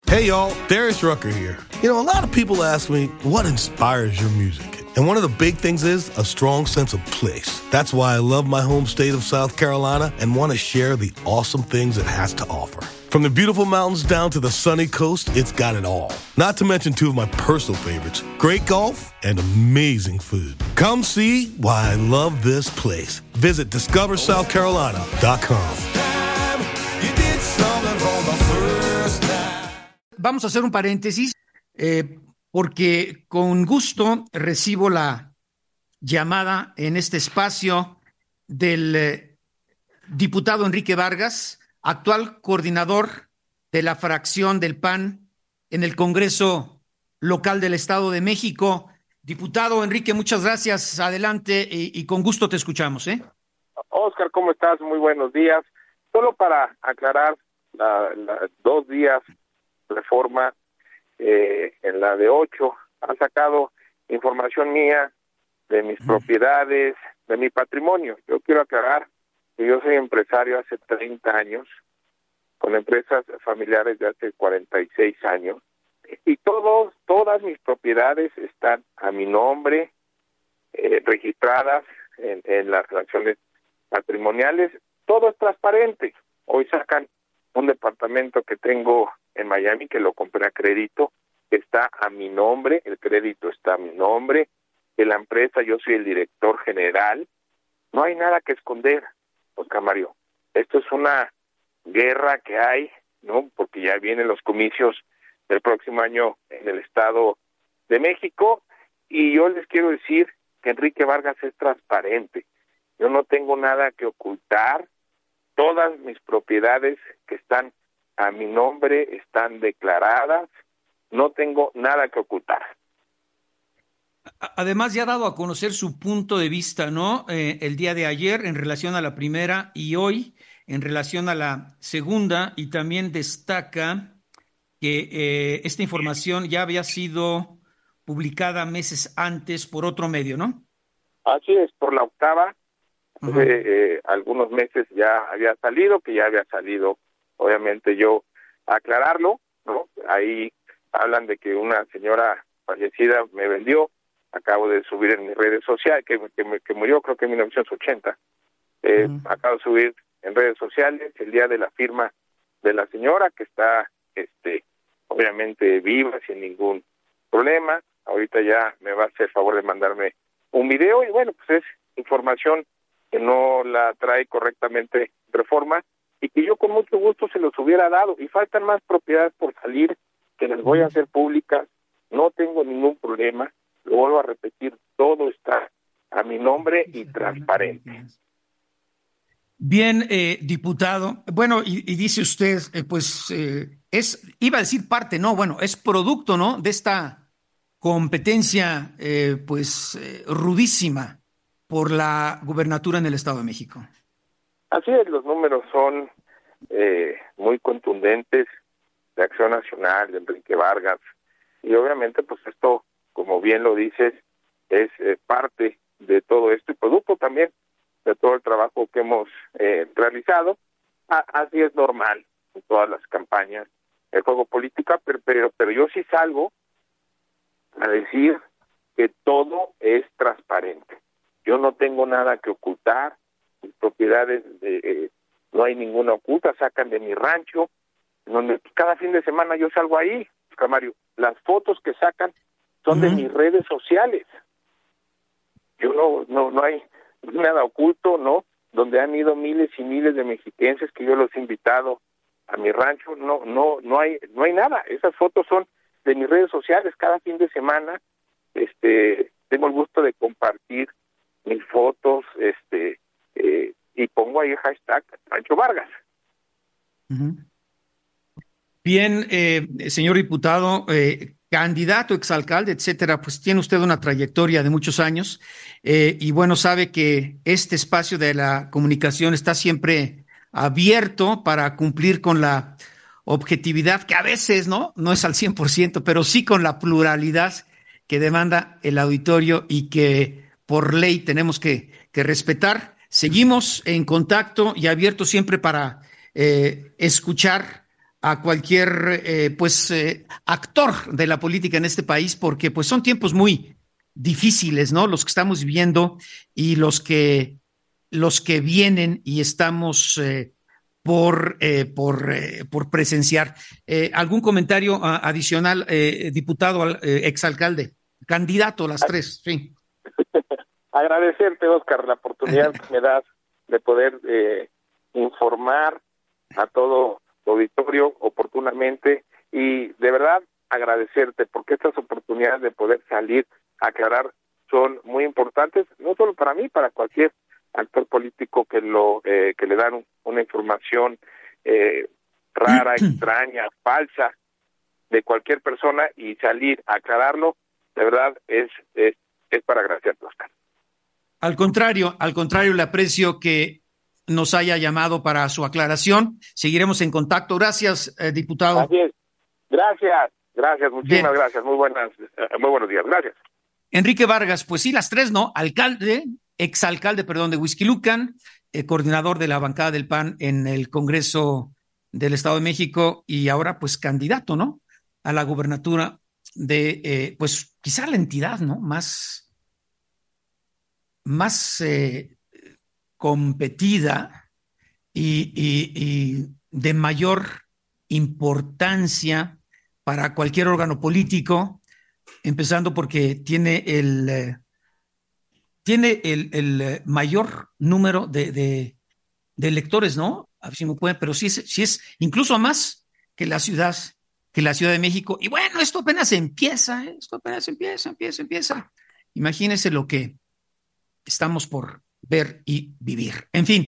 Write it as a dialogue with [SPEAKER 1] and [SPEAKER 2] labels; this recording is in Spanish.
[SPEAKER 1] Hey y'all, Darius Rucker here. You know, a lot of people ask me, what inspires your music? And one of the big things is a strong sense of place. That's why I love my home state of South Carolina and want to share the awesome things it has to offer. From the beautiful mountains down to the sunny coast, it's got it all. Not to mention two of my personal favorites, great golf and amazing food. Come see why I love this place. Visit discoversouthcarolina.com.
[SPEAKER 2] Vamos a hacer un paréntesis porque con gusto recibo la llamada en este espacio del diputado Enrique Vargas, actual coordinador de la fracción del PAN en el Congreso local del Estado de México. Diputado Enrique, muchas gracias. Adelante y con gusto te escuchamos.
[SPEAKER 3] Oscar, ¿cómo estás? Muy buenos días. Solo para aclarar, 2 días Reforma, en la de 8, han sacado información mía de mis propiedades, de mi patrimonio. Yo quiero aclarar que yo soy empresario hace 30 años, con empresas familiares de hace 46 años, y todas mis propiedades están a mi nombre, registradas en las relaciones patrimoniales. Todo es transparente. Hoy sacan un departamento que tengo en Miami, que lo compré a crédito, que está a mi nombre, el crédito está a mi nombre, de la empresa yo soy el director general. No hay nada que esconder, Oscar Mario. Esto es una guerra que hay, ¿no? Porque ya vienen los comicios del próximo año en el Estado de México, y yo les quiero decir que Enrique Vargas es transparente. Yo no tengo nada que ocultar. Todas mis propiedades que están a mi nombre están declaradas, no tengo nada que ocultar.
[SPEAKER 2] Además, ya ha dado a conocer su punto de vista, ¿no? El día de ayer en relación a la primera y hoy en relación a la segunda, y también destaca que esta información ya había sido publicada meses antes por otro medio, ¿no?
[SPEAKER 3] Así es, por La Octava. Algunos meses ya había salido, obviamente yo aclararlo, ¿no? Ahí hablan de que una señora fallecida me vendió, acabo de subir en mis redes sociales, que murió creo que en 1980, acabo de subir en redes sociales el día de la firma de la señora, que está obviamente viva, sin ningún problema. Ahorita ya me va a hacer favor de mandarme un video, y bueno, pues es información que no la trae correctamente Reforma, y que yo con mucho gusto se los hubiera dado, y faltan más propiedades por salir que las voy a hacer públicas. No tengo ningún problema, lo vuelvo a repetir, todo está a mi nombre y transparente.
[SPEAKER 2] Bien, diputado, bueno, y dice usted, iba a decir parte, no, bueno, es producto, ¿no?, de esta competencia, rudísima por la gubernatura en el Estado de México.
[SPEAKER 3] Así es, los números son muy contundentes de Acción Nacional, de Enrique Vargas, y obviamente pues esto, como bien lo dices, es parte de todo esto y producto también de todo el trabajo que hemos realizado. Así es normal en todas las campañas el juego político, pero yo sí salgo a decir que todo es transparente. Yo no tengo nada que ocultar, mis propiedades no hay ninguna oculta, sacan de mi rancho, donde cada fin de semana yo salgo ahí, Mario. Las fotos que sacan son de mis redes sociales. Yo no hay nada oculto, ¿no? Donde han ido miles y miles de mexiquenses que yo los he invitado a mi rancho, no hay nada. Esas fotos son de mis redes sociales. Cada fin de semana tengo el gusto de compartir mis fotos, y pongo ahí el hashtag Rancho Vargas.
[SPEAKER 2] Bien, señor diputado, candidato, exalcalde, etcétera, pues tiene usted una trayectoria de muchos años, y bueno, sabe que este espacio de la comunicación está siempre abierto para cumplir con la objetividad, que a veces no es al 100%, pero sí con la pluralidad que demanda el auditorio y que por ley tenemos que respetar. Seguimos en contacto y abiertos siempre para escuchar a cualquier actor de la política en este país, porque pues son tiempos muy difíciles, ¿no? Los que estamos viviendo y los que vienen y estamos por presenciar. ¿Algún comentario adicional, diputado, exalcalde? Candidato, las tres, sí.
[SPEAKER 3] Agradecerte, Oscar, la oportunidad que me das de poder informar a todo tu auditorio oportunamente, y de verdad agradecerte porque estas oportunidades de poder salir a aclarar son muy importantes, no solo para mí, para cualquier actor político que le dan una información rara, extraña, falsa de cualquier persona, y salir a aclararlo, de verdad es para agradecerte, Oscar.
[SPEAKER 2] Al contrario, le aprecio que nos haya llamado para su aclaración. Seguiremos en contacto. Gracias, diputado.
[SPEAKER 3] Así es. Gracias, muchísimas gracias. Muy buenos días. Gracias.
[SPEAKER 2] Enrique Vargas, pues sí, las tres, ¿no? Exalcalde, de Huixquilucan, coordinador de la bancada del PAN en el Congreso del Estado de México, y ahora pues candidato, ¿no? A la gubernatura de, pues quizá la entidad, ¿no? Más competida y de mayor importancia para cualquier órgano político, empezando porque tiene el mayor número de electores, ¿no? A ver si me pueden, pero sí es incluso más que la Ciudad de México. Y bueno, esto apenas empieza, ¿eh? Esto apenas empieza. Imagínense lo que estamos por ver y vivir. En fin.